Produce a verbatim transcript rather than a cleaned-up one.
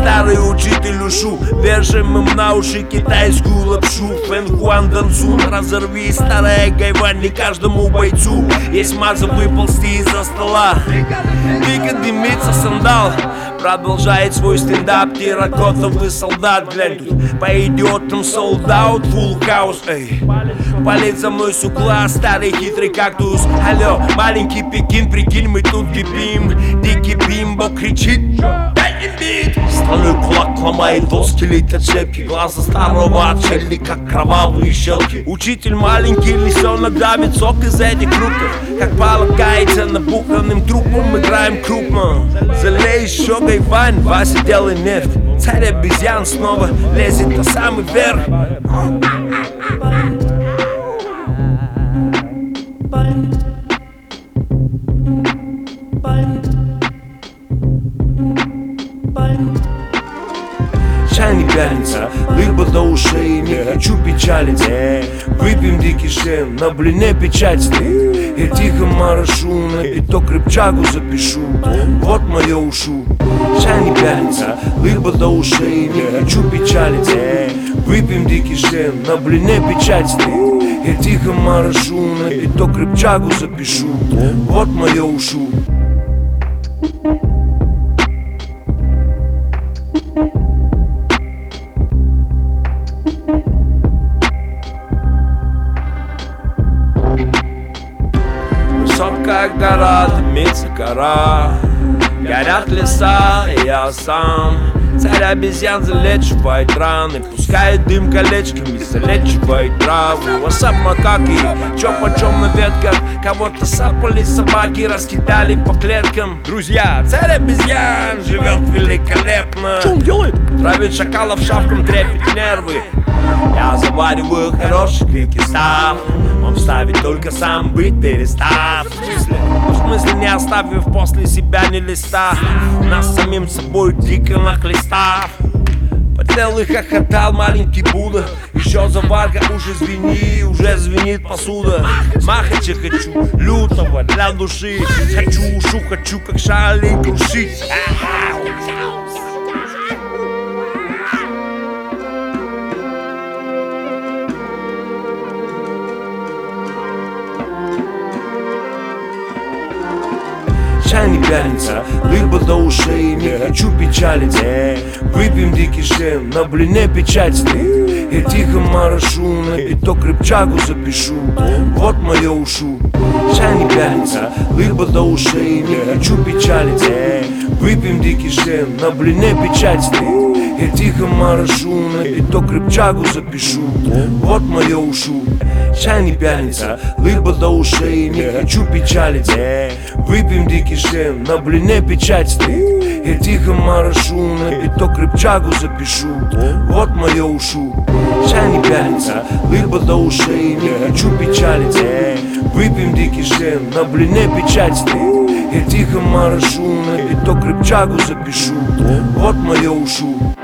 старый учитель ушу, вешаем им на уши китайскую лапшу. Фэн Хуан Дансун, разорви старая гайвань, не каждому бойцу есть маза выползти из-за стола. Дико дымится сандал, продолжает свой стендап терракотовый солдат. Глянь, тут по идиотам sold out, full house, эй. Палец за мной с угла, старый хитрый кактус. Алло, маленький Пекин, прикинь, мы тут кипим. Дикий бимбо кричит, дай им бит. Стальной кулак ломает доски, летят щепки. Глаза старого отшельника, как кровавые щелки. Учитель маленький лисенок давит сок из этих фруктов. Как полагается набуханным трупом, играем крупно. Залей еще гайвань, Вася делай нефть. Царь обезьян снова лезет на самый верх. Чай не пялится, рыба до ушей, не хочу печалиться. Выпьем дикий шен, на блине печать стоит. Я тихо морошу, на пяток рыбчагу запишу. Вот мое ушу. Чай не пялится, рыба до ушей, не хочу печалиться. Выпьем дикий шен, на блине печать стоит. Я тихо морошу, на пяток рыбчагу запишу. Вот мое ушу. Высокая гора, дымится кора, горят леса, и я сам. Царь обезьян залечивает раны, пускает дым колечками, залечивает траву. Васап макаки, чё почем на ветках, кого-то сапали собаки, раскидали по клеткам. Друзья, царь обезьян живет великолепно. Что он делает? Травит шакалов шапкам, трепет нервы. Я завариваю хороший крики став. Он вставит только сам быть перестав. В смысле, в смысле не оставив после себя ни листа. Нас самим собой дико нахлестав. Потел и хохотал маленький Будда. Еще заварка, уж извини, уже звенит посуда. Махача хочу, лютого для души. Хочу ушу, хочу как шалень крушить. Чай не пялится, рыба до ушей, не хочу печалиться. Выпьем дикий шен, на блине печать стоит. Я тихо морошу, на пяток рыбчагу запишу. Вот мое ушу. Чай не пялится, рыба до ушей, не хочу печалиться. Выпьем дикий шен, на блине печать стоит. Я тихо морошу, на пяток рыбчагу запишу. Вот мое ушу. Чай не пялится, рыба до ушей, не хочу печалиться. Выпьем дикий шен, на блине печать стоит. Я тихо морошу, на пяток рыбчагу запишу. Вот мое ушу. Чай не пялится, рыба до ушей, не хочу печалиться. Выпьем дикий шен, на блине печать стоит. Я тихо морошу, на пяток рыбчагу запишу. Вот мое ушу.